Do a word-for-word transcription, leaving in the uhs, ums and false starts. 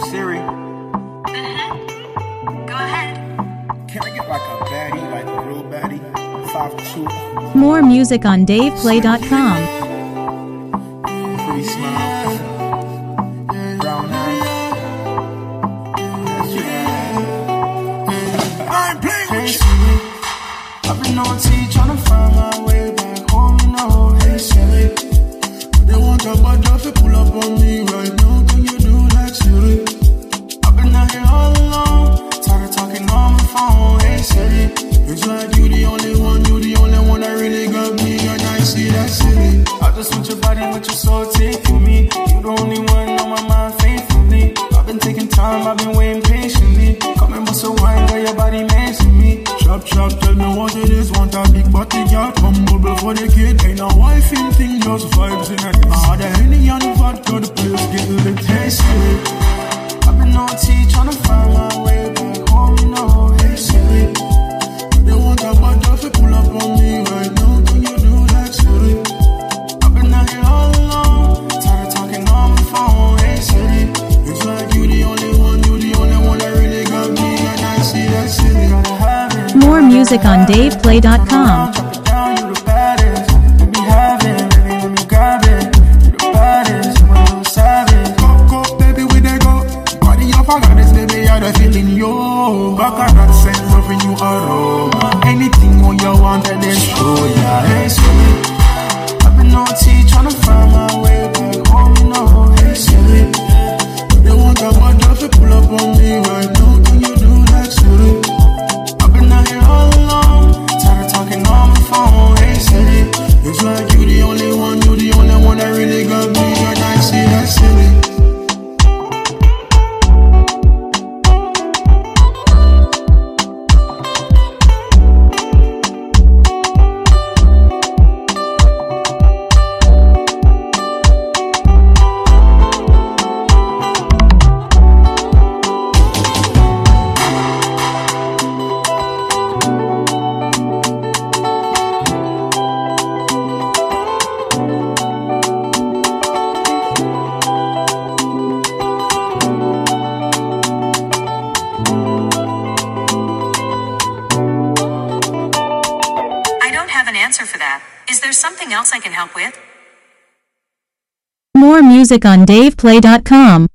Siri, Mm-hmm. Go ahead. can I get like a baddie, like a real baddie? Five two. More music on dave play dot com. Pretty smile. Brown eyes. That's your I ain't playing with you. I've been on T tryna find my way back home, you know, hey, Siri. They want your body to pull up on me right now. Can you do that, Siri? I've been out here all alone, tired of talking on my phone, hey, Siri. It's like you the only one, you the only one that really got me, and I see that, Siri. I just want your body, but your soul taking me. You the only one on my mind, faithfully. I've been taking time, I've been waiting patiently. Come and bust a wine, girl, your body amazing me. Chop, chop, tell me what it is. Want a big body, girl, humble before the kid. Ain't no wife in thing, just vibes in it. I had a Henny and the vodka, the place getting lit, hey, Siri. I've been on T tryna find my way back home, you know, hey, Siri. They want a body to pull up on me right now. Can you do that, Siri? I've been out here all alone, tired of talking on my phone, hey, Siri. It's like you the only one, you the only one that really got me, and I see that, Siri. Gotta have it. More music on dave play dot com. Drop it down, you the baddest. Let me have it, baby, let me grab it. You the baddest, you a little savage. Go, go, baby, we there go. Body off, I got this, baby, I got feeling yo. Back at that sense of a new aroma. Anything on you want, and then show ya. Hey, Siri. I've been on T tryna find my way back home, you know. Hey, Siri. They want a body to pull up on me right now. Can you do that, Siri? I've been out here all alone, tired of talking on my phone, hey, Siri. It's like you the only one, you the only one that really got me, and I see that, Siri. Answer for that. Is there something else I can help with? More music on dave play dot com.